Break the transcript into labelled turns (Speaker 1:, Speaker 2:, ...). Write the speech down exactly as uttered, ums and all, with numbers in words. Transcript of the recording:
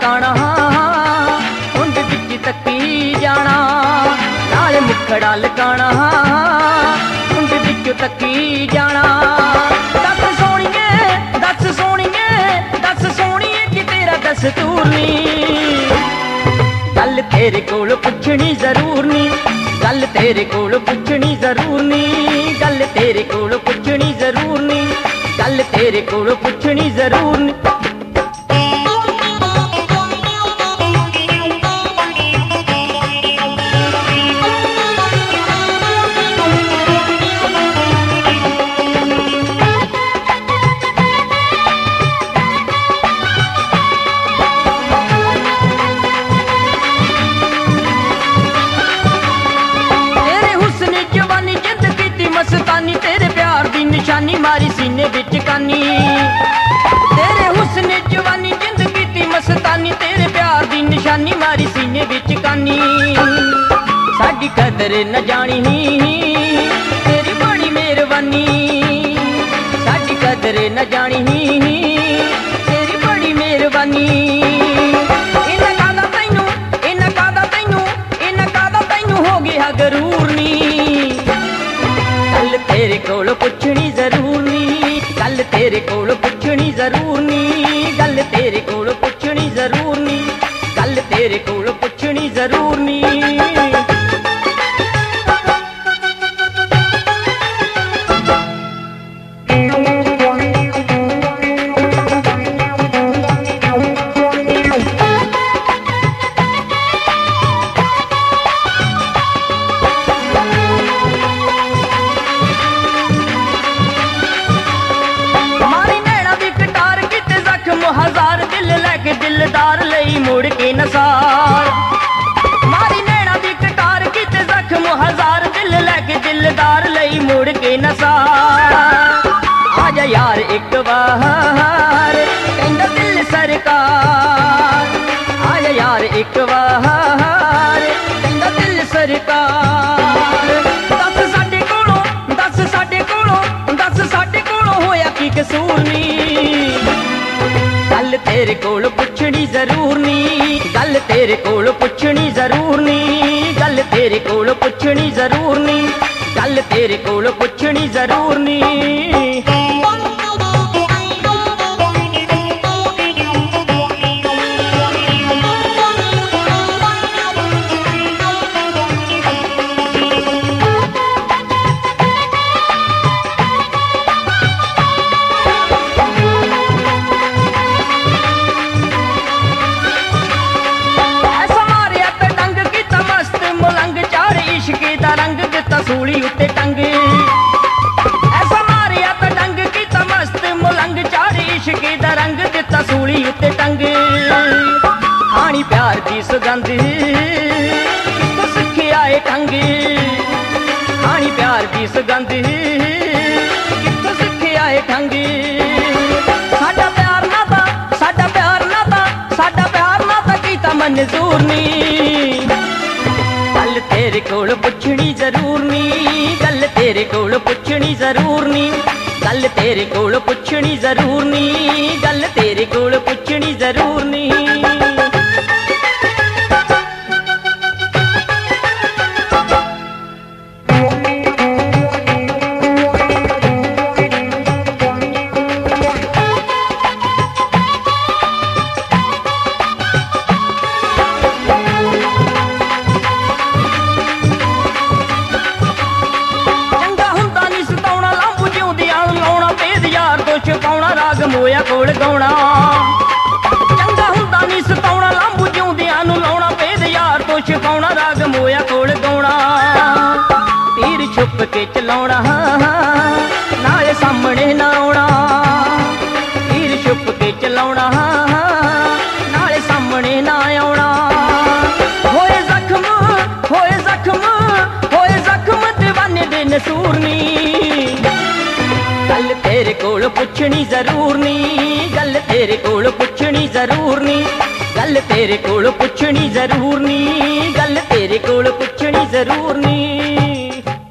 Speaker 1: लकाना हुंद विच तकी जाना नाल मुखड़ा लकाना हुंद विच तकी जाना। दस सोहणीए दस सोहणीए दस सोहणीए कि तेरा दस्तूर नी गल तेरे कोल पुछनी जरूर नी गल तेरे कोल पुछनी जरूर नी गल तेरे कोल पुछनी जरूर नी गल तेरे कोल पुछनी जरूर नी। मस्तानी तेरे प्यार दी निशानी मारी सीने विच कानी तेरे हुस्न जवानी जिंदगी दी मस्तानी तेरे प्यार दी निशानी मारी सीने विच कानी। साडी कदर न जानी तेरी बड़ी मेहरबानी साडी कदर न जानी तेरी बड़ी मेहरबानी। इन्ना कादा तैनू इन्ना कादा तैनू इन्ना कादा तैनू हो गया गरूर नी गल तेरे कोल पुछनी जरूर नी गल तेरे कोल पुछनी जरूर नी गल तेरे कोल पुछनी जरूर नी गल तेरे कोल पुछनी जरूर नी। हजार दिल लैके दिलदार लई मुड़ के नसार मारी नैना दी कटार किते जख्म हजार दिल लैके दिलदार लई मुड़ के नसार। आजा यार एक बार कहंदा दिल सरकार आजा यार एक बार कहंदा दिल सरकार। दस साडे कोलों दस साडे कोलों दस साडे कोलों होया की कसूर नी गल तेरे कोल पुछनी जरूर नी गल तेरे कोल पुछनी जरूर नी गल तेरे कोल पुछनी जरूर नी गल तेरे कोल पुछनी जरूर नी। रंग दिता सूली उत्ते टंग ऐसा मारिया तो डंग किता मस्त मुलंग चार इश्क दा रंग दिता सूली उत्ते टंग। खानी प्यार दी सुगंध तो सिखे आए ढंग खानी प्यार दी सुगंध तो सिखे आए ढंग। साडा प्यार ना था साडा प्यार ना था साडा प्यार ना था कीता मंजूर नी गल तेरे कोल पुछनी जरूर नी गल तेरे कोल पुछनी जरूर नी गल तेरे कोल पुछनी जरूर नी गल तेरे कोल पुछनी जरूर नी। छुपाउणा राग मोया कोल गाउणा चंगा हुंदा नी सताउणा लांबू जिउंदियां नूं लाउणा भेद यार तो छुपाउणा राग मोया कोल गाउणा। तीर छुप के चलाउणा नाले सामने ना आउणा तीर छुप के चलाउणा नाले सामने ना आउणा। होए जख्म होए जख्म होए जख्म दीवाने दे नसूर नी गल तेरे कोल पुछनी जरूर नी गल तेरे कोल पुछनी जरूर नी गल तेरे कोल पुछनी जरूर नी गल तेरे कोल पुछनी जरूर नी।